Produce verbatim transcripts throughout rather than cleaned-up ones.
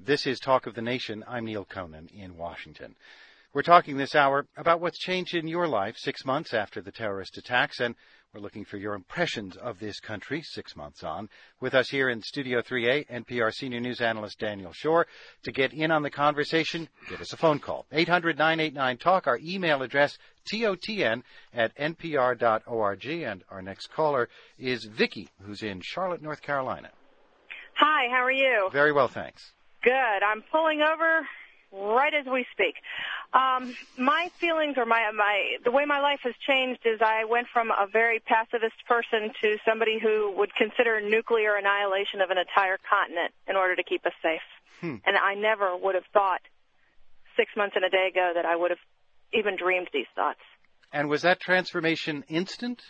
This is Talk of the Nation. I'm Neil Conan in Washington. We're talking this hour about what's changed in your life six months after the terrorist attacks, and we're looking for your impressions of this country six months on. With us here in Studio three A, N P R senior news analyst Daniel Schorr. To get in on the conversation, give us a phone call. eight hundred, nine eight nine, talk. Our email address, totn at n p r dot org. And our next caller is Vicki, who's in Charlotte, North Carolina. Hi, how are you? Very well, thanks. Good. I'm pulling over right as we speak. Um, my feelings or my, my, the way my life has changed is I went from a very pacifist person to somebody who would consider nuclear annihilation of an entire continent in order to keep us safe. Hmm. And I never would have thought six months and a day ago that I would have even dreamed these thoughts. And was that transformation instant?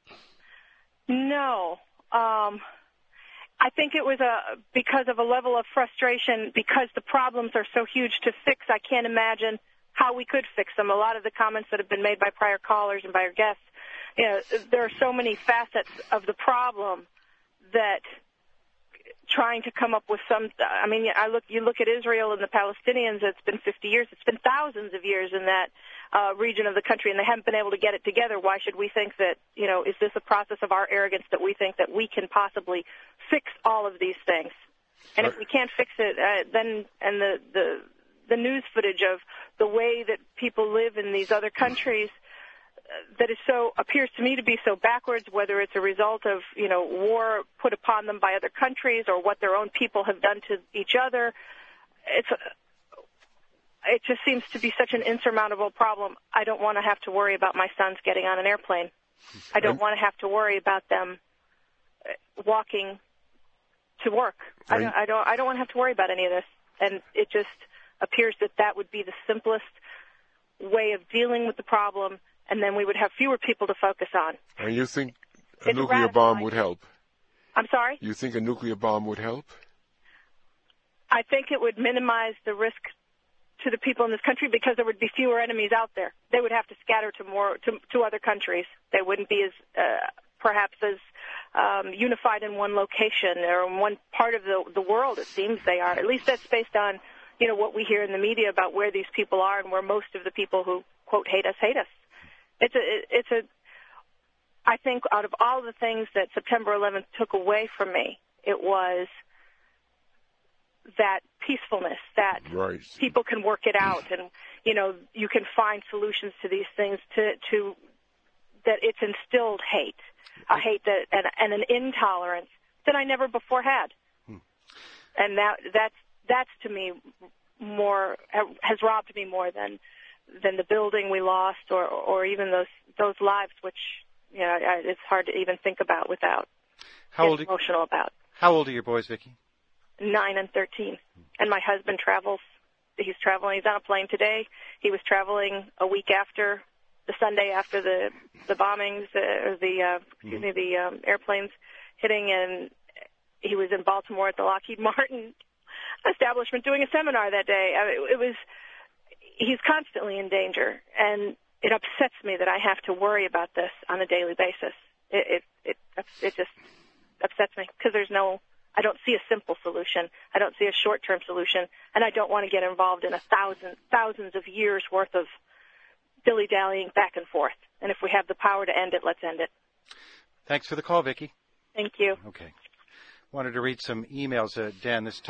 No. Um, I think it was a because of a level of frustration, because the problems are so huge to fix. I can't imagine how we could fix them. A lot of the comments that have been made by prior callers and by your guests, you know, there are so many facets of the problem that trying to come up with some, I mean, I look, you look at Israel and the Palestinians, it's been fifty years, it's been thousands of years in that uh, region of the country, and they haven't been able to get it together. Why should we think that, you know, is this a process of our arrogance that we think that we can possibly fix all of these things? And if we can't fix it, uh, then, and the, the, the news footage of the way that people live in these other countries uh, that is so, appears to me to be so backwards, whether it's a result of, you know, war put upon them by other countries or what their own people have done to each other, it's, it just seems to be such an insurmountable problem. I don't want to have to worry about my sons getting on an airplane. I don't want to have to worry about them walking to work. I don't, I don't, I don't want to have to worry about any of this. And it just appears that that would be the simplest way of dealing with the problem, and then we would have fewer people to focus on. And you think a It's nuclear radical. bomb would help? I'm sorry? You think a nuclear bomb would help? I think it would minimize the risk to the people in this country because there would be fewer enemies out there. They would have to scatter to more to, to other countries. They wouldn't be as uh, perhaps as um, unified in one location or in one part of the, the world. It seems they are. At least that's based on, you know, what we hear in the media about where these people are and where most of the people who quote hate us hate us. It's a it's a. I think out of all the things that September eleventh took away from me, it was that peacefulness, that right. people can work it out, and you know you can find solutions to these things. To to that it's instilled hate, a hate that and, and an intolerance that I never before had, hmm. and that that's that's to me more has robbed me more than than the building we lost, or or even those those lives, which you know it's hard to even think about without how getting old emotional about. How old are your boys, Vicki? Nine and thirteen. And my husband travels. He's traveling. He's on a plane today. He was traveling a week after, the Sunday after the the bombings, uh, or the uh, excuse me, the um, airplanes hitting, and he was in Baltimore at the Lockheed Martin establishment doing a seminar that day. I mean, it was. He's constantly in danger, and it upsets me that I have to worry about this on a daily basis. It it it, it just upsets me because there's no. I don't see a simple solution. I don't see a short-term solution, and I don't want to get involved in a thousand, thousands of years' worth of dilly-dallying back and forth. And if we have the power to end it, let's end it. Thanks for the call, Vicki. Thank you. Okay. Wanted to read some emails. Uh, Dan, this